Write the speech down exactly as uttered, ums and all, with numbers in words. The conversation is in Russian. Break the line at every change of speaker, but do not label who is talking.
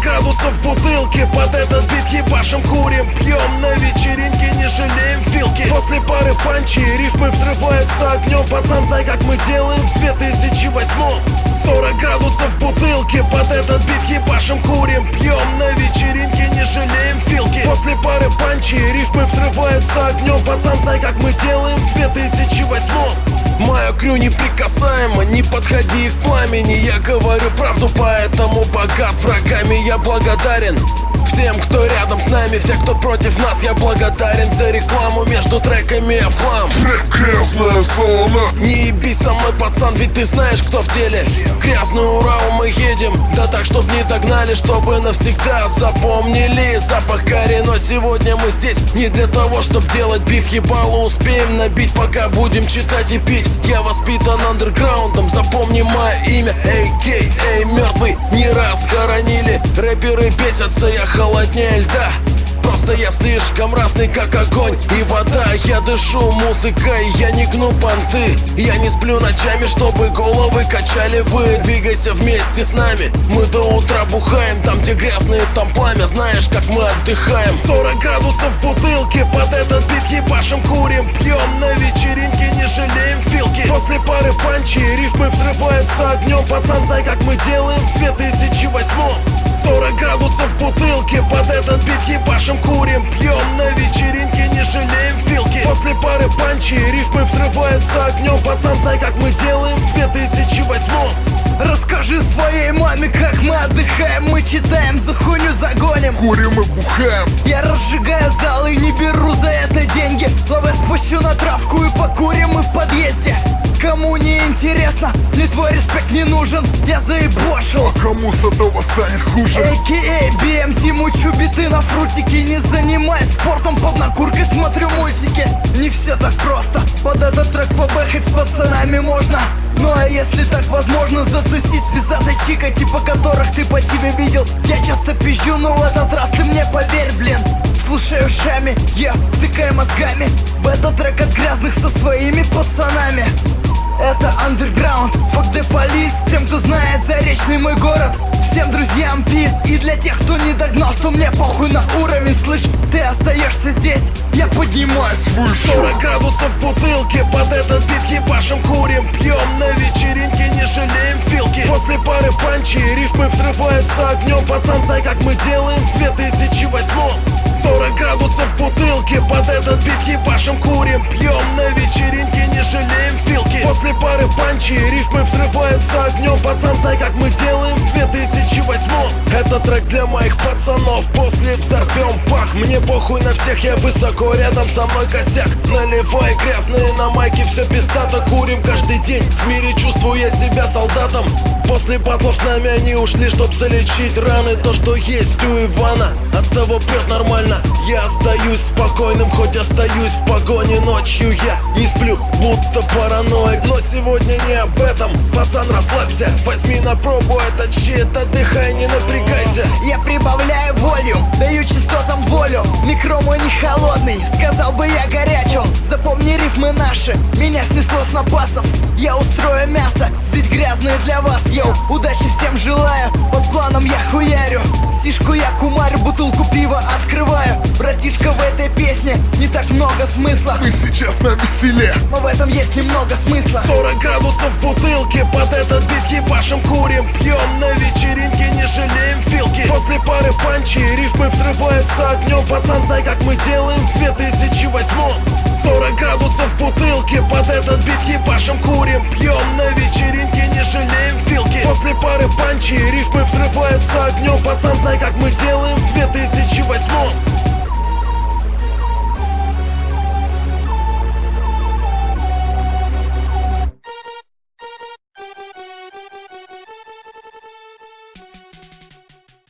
градусов в бутылке, под этот бит ебашим, курим, пьем. На вечеринке не жалеем филки. После пары панчи рифмы взрываются огнем. Пацан, знай, как мы делаем в две тысячи восьмом. Сорок градусов в бутылке, под этот бит ебашим, курим, пьем. На вечеринке не жалеем филки. После пары панчи рифмы взрываются огнем. Пацан, знай, как мы делаем в две тысячи восьмом. Моя крю неприкасаема, не подходи к пламени. Я говорю правду, поэтому богат врагами. Я благодарен всем, кто рядом с нами, всех, кто против нас. Я благодарен за рекламу между треками, я в хлам.
Грязная зона.
Не ебись со мной, пацан, ведь ты знаешь, кто в деле. Грязную Урал мы едем, да так, чтоб не догнали, чтобы навсегда запомнили запах гари. Но сегодня мы здесь не для того, чтоб делать биф. Ебало успеем набить, пока будем читать и пить. Я воспитан андерграундом, запомни мое имя, эй кей эй мертвый. Не раз хоронили, рэперы бесятся, я холоднее льда. Просто я слишком разный, как огонь и вода. Я дышу музыкой, я не гну понты. Я не сплю ночами, чтобы головы качали вы. Двигайся вместе с нами, мы до утра бухаем. Там, где грязные, там пламя, знаешь, как мы отдыхаем. Сорок градусов в бутылке, под этот бит ебашим, курим, пьем. На вечеринке не жалеем филки. После пары панчи рифмы взрываются огнем. Пацан, знай, как мы делаем в две тысячи восьмом. Сорок градусов в бутылке, под этот бит ебашим, курим, пьем. На вечеринке не жалеем филки. После пары панчи рифмы взрываются огнем. Пацан, знай, как мы делаем в две тысячи восьмом.
Расскажи своей маме, как мы отдыхаем. Мы читаем, за хуйню загоним,
Курим и бухаем.
я разжигаю зал и не беру за это деньги. Лавэ спущу на травку и покурим мы в подъезде. Кому не интересно, мне твой респект не нужен, я заебошил.
А кому с этого станет хуже?
эй кей эй би эм ти, мучу биты на фрутике. Не занимаюсь спортом, под накуркой смотрю мультики. Не все так просто, под этот трек побэхать с пацанами можно. Ну а если так возможно, засосить с пиздатой чика, типа которых ты по тебе видел. Я часто пизжу, но в этот раз ты мне поверь, блин. Слушай ушами, я втыкаю мозгами в этот трек от грязных со своими пацанами. Это андерграунд, fuck the police. Всем, кто знает заречный мой город, всем друзьям пиз. И для тех, кто не догнал, что мне похуй на уровень. Слышь, ты остаешься здесь, я поднимаюсь выше.
Сорок градусов в бутылке, под этот бит ебашим, курим, пьем. На вечеринке не жалеем филки. После пары панчи рифмы взрываются огнем. Пацан, знай, как мы делаем в две тысячи восьмом. Сорок градусов в бутылке, под этот бит ебашим, курим, пьем. На вечеринке не жалеем филки. После пары панчи рифмы взрываются огнем. Пацан, знай, как мы делаем в две тысячи восьмом. Это трек для моих пацанов, после взорвем пах. Мне похуй на всех, я высоко, рядом со мной косяк. Наливай грязные на майке, все пиздато, курим каждый день. В мире чувствую я себя солдатом. После батлов с нами они ушли, чтоб залечить раны. То, что есть у Ивана, от того прет нормально. Я остаюсь спокойным, хоть остаюсь в погоне. Ночью я не сплю, будто параноик. Но сегодня не об этом, пацан, расслабься. Возьми на пробу этот щит, отдыхай, не напрягайся.
Я прибавляю волю, даю частотам волю. Микро мой не холодный, сказал бы я горячим. Запомни рифмы наши, меня снесло с напасов. Я устрою мясо, здесь грязные для вас, йоу. Удачи всем желаю, под планом я хуярю. Сишку я кумарю, бутылку пива открываю. Братишка, в этой песне не так много смысла.
Ты сейчас на веселе,
но в этом есть немного смысла.
Сорок градусов в бутылке, под этот бит ебашим, курим, пьем. На вечеринке не жалеем филки. После пары панчи рифмы взрываются огнем. Пацан, знай, как мы делаем в две тысячи восьмом. Сорок градусов в бутылке, под этот бит ебашим, курим, пьем. На вечеринке не жалеем филки. После пары панчи рифмы взрываются огнем. Пацан, знай, как мы делаем в две тысячи восьмом.